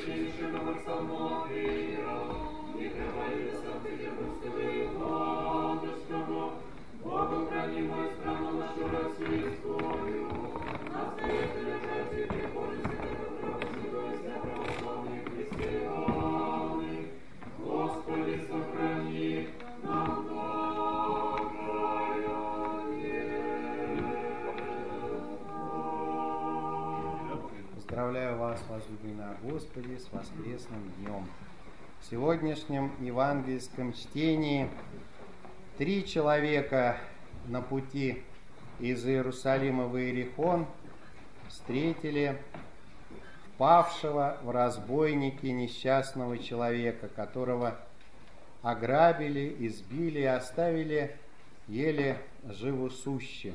Поздравляю вас, возлюбленные Господи, с воскресным днем. В сегодняшнем евангельском чтении 3 человека на пути из Иерусалима в Иерихон встретили впавшего в разбойники несчастного человека, которого ограбили, избили и оставили еле живосуще.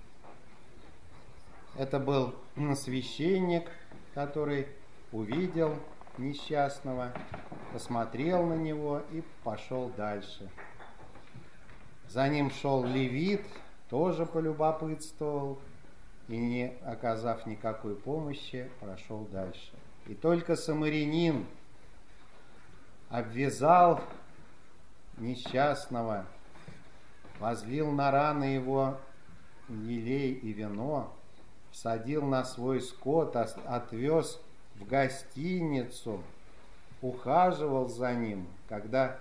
Это был священник, который увидел несчастного, посмотрел на него и пошел дальше. За ним шел левит, тоже полюбопытствовал и, не оказав никакой помощи, прошел дальше. И только самарянин обвязал несчастного, возлил на раны его елей и вино, садил на свой скот, отвез в гостиницу, ухаживал за ним. Когда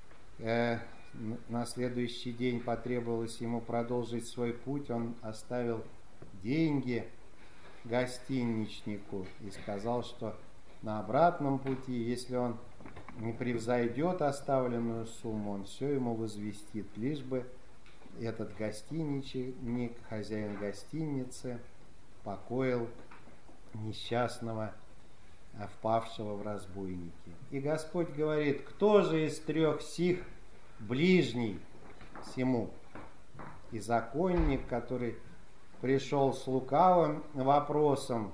на следующий день потребовалось ему продолжить свой путь, он оставил деньги гостиничнику и сказал, что на обратном пути, если он не превзойдет оставленную сумму, он все ему возвестит, лишь бы этот гостиничник, хозяин гостиницы, покоил несчастного, впавшего в разбойники. И Господь говорит: кто же из 3 сих ближний сему? И законник, который пришел с лукавым вопросом,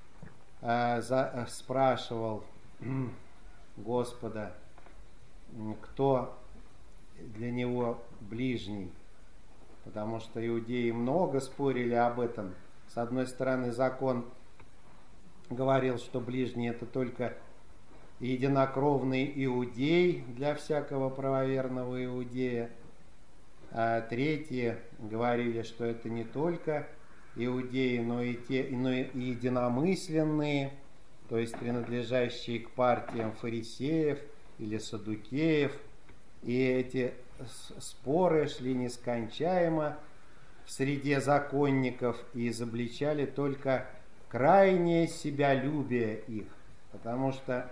спрашивал Господа, кто для него ближний, потому что иудеи много спорили об этом. С одной стороны, закон говорил, что ближний — это только единокровный иудей для всякого правоверного иудея, а третьи говорили, что это не только иудеи, но и единомысленные, то есть принадлежащие к партиям фарисеев или саддукеев. И эти споры шли нескончаемо в среде законников и изобличали только крайнее себялюбие их, потому что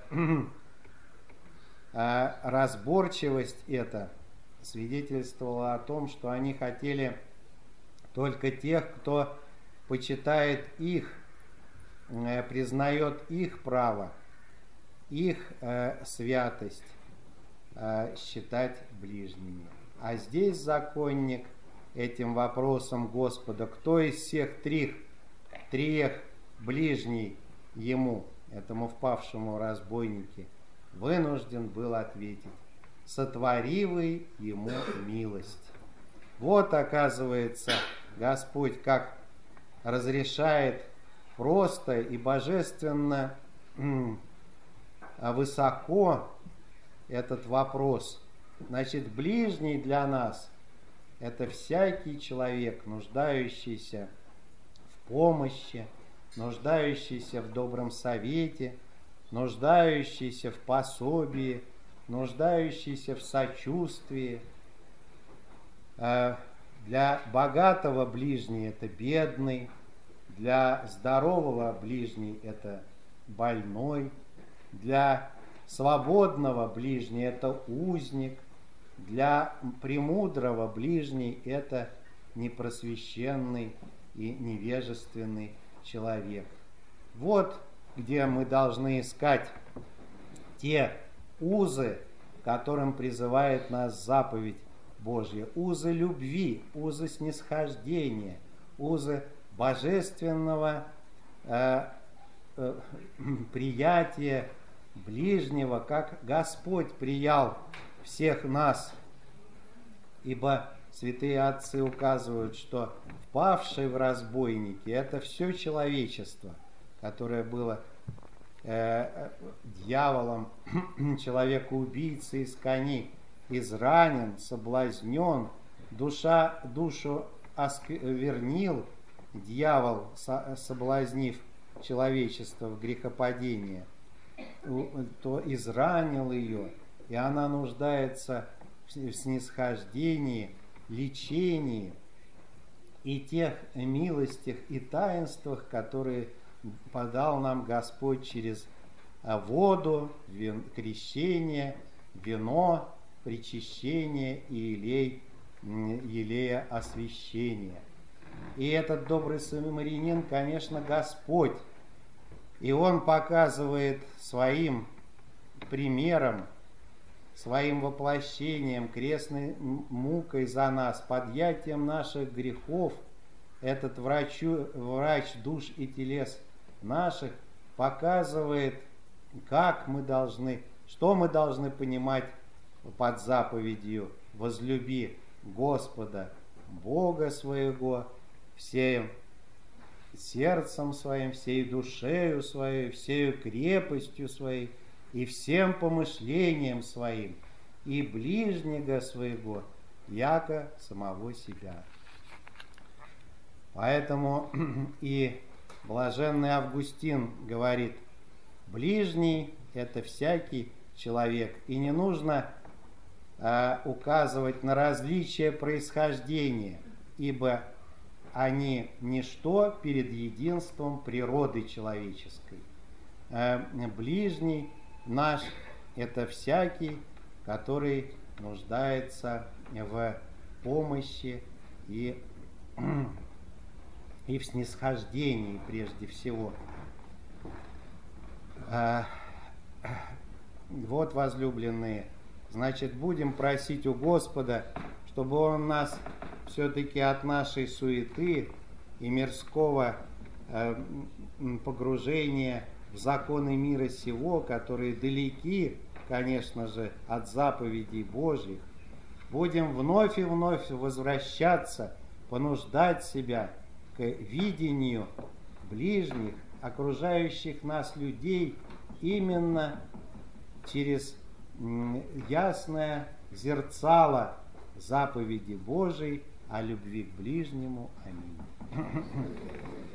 разборчивость эта свидетельствовала о том, что они хотели только тех, кто почитает их, признает их право, их святость считать ближними. А здесь законник этим вопросом Господа, кто из всех трех ближний ему, этому впавшему в разбойники, вынужден был ответить: сотворивый ему милость. Вот, оказывается, Господь как разрешает просто и божественно высоко этот вопрос. Значит, ближний для нас — это всякий человек, нуждающийся в помощи, нуждающийся в добром совете, нуждающийся в пособии, нуждающийся в сочувствии. Для богатого ближний — это бедный, для здорового ближний — это больной, для свободного ближний — это узник, для премудрого ближний — это непросвещенный и невежественный человек. Вот где мы должны искать те узы, которым призывает нас заповедь Божья. Узы любви, узы снисхождения, узы божественного приятия ближнего, как Господь приял всех нас. Ибо святые отцы указывают, что впавшие в разбойники — это все человечество, которое было дьяволом, человека-убийцы из кони, изранен, соблазнен, душу осквернил дьявол, соблазнив человечество в грехопадение, то изранил ее, и она нуждается в снисхождении, лечении и тех милостях и таинствах, которые подал нам Господь через воду, крещение, вино, причащение и елея освящения. И этот добрый самарянин, конечно, Господь. И Он показывает своим примером, своим воплощением, крестной мукой за нас, подъятием наших грехов, этот врач душ и телес наших показывает, как мы должны, что мы должны понимать под заповедью: возлюби Господа, Бога своего, всем сердцем своим, всей душею своей, всею крепостью своей и всем помышлением своим, и ближнего своего, яко самого себя. Поэтому и блаженный Августин говорит: ближний – это всякий человек, и не нужно указывать на различия происхождения, ибо они ничто перед единством природы человеческой. Ближний наш – это всякий, который нуждается в помощи и в снисхождении прежде всего. Вот, возлюбленные, значит, будем просить у Господа, чтобы Он нас все-таки от нашей суеты и мирского погружения в законы мира сего, которые далеки, конечно же, от заповедей Божьих, будем вновь и вновь возвращаться, понуждать себя к видению ближних, окружающих нас людей именно через ясное зерцало заповеди Божией о любви к ближнему. Аминь.